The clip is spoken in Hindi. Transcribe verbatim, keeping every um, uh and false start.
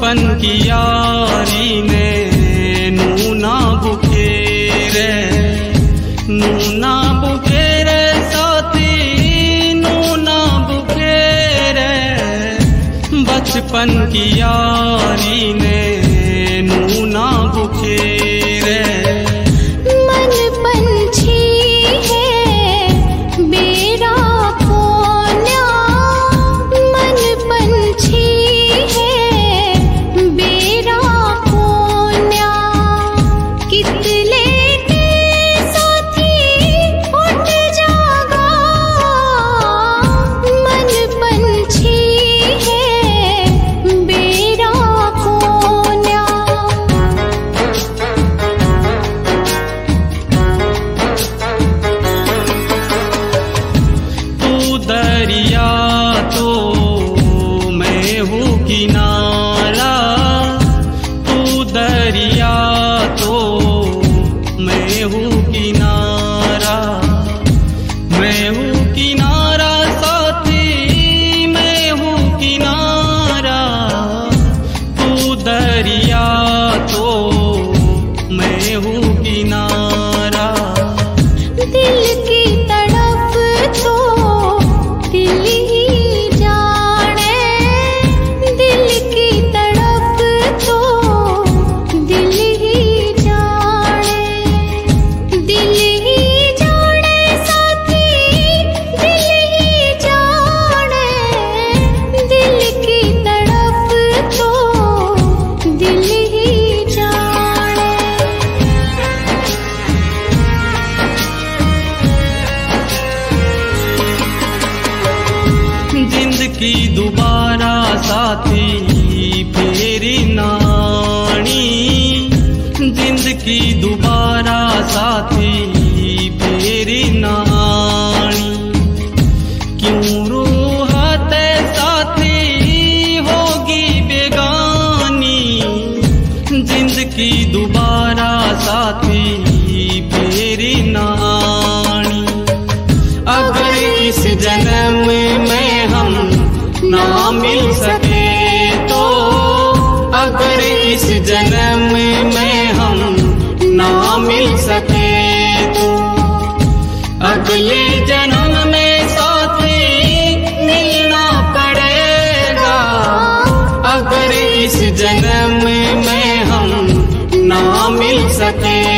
बचपन की यारी ने नूना बुखेरे नूना बुखेरे साथी नूना बुखेरे बचपन की यारी ने नूना बुखेरे मन पंछी है बेरा कोन्या मन पंछी है बेरा कोन्या कितले के साथी उठ जागा मन पंछी है बेरा कोन्या दरिया तो मैं हूँ किनारा तू दरिया तो मैं हूँ किनारा मैं हूँ किनारा साथी मैं हूँ किनारा तू दरिया तो मैं हूँ किनारा दिल की तड़प तो दिल ही जाने दिल की तड़प तो दिल ही जाने दिल ही जाने साथी दिल ही जाने दिल की तड़प तो दिल ही जाने जिंदगी दोबारा साथी फेरी नानी जिंदगी दोबारा साथी फेरी नानी क्यों रूहते साथी होगी बेगानी जिंदगी दोबारा साथी फेरी नानी अगर इस जन्म में हम ना मिल सके तो अगर इस जन्म में हम ना मिल सके तो अगले जन्म में साथी मिलना पड़ेगा अगर इस जन्म में हम ना मिल सके